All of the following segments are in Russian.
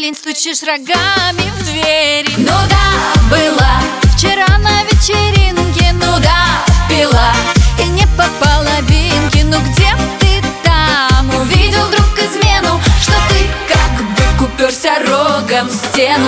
лень, стучишь рогами в двери. Ну да, была Вчера на вечеринке, ну да, пила и не по половинке. Ну где ты там? увидел вдруг измену, что ты как бы уперся рогом в стену.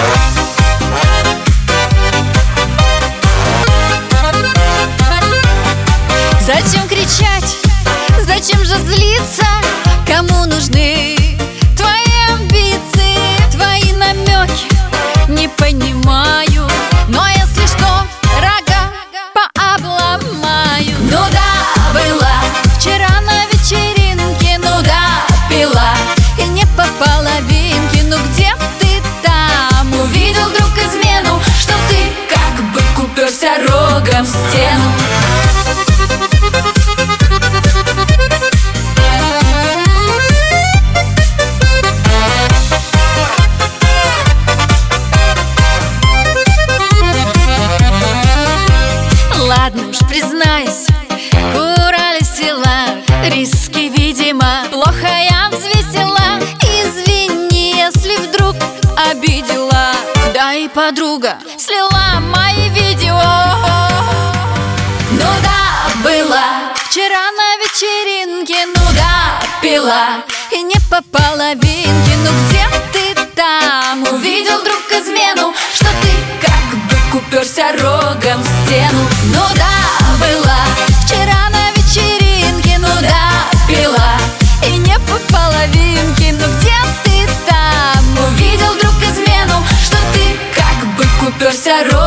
Зачем кричать? Зачем же злиться? Кому нужны твои амбиции, твои намеки? Не понимаю, но если что, рога пообломаю. Ну да, была Вчера на вечеринке, ну да, пила и не по половинке. Ну где ты там? увидел вдруг измену, что ты как бы уперся рогом в стену. Ладно уж, признайся, курались дела, риски, видимо, плохо я взвесила. Извини, если вдруг обидела. Да и подруга слила мои видео. Ну да, была Вчера на вечеринке, ну да, пила и не по половинке. Ну где ты там? увидел вдруг измену, что ты как бы уперся рогом в стену. Ну да, была Вчера на вечеринке, ну да, пила и не по половинке. Ну где ты там? увидел вдруг измену, что ты как бы уперся рогом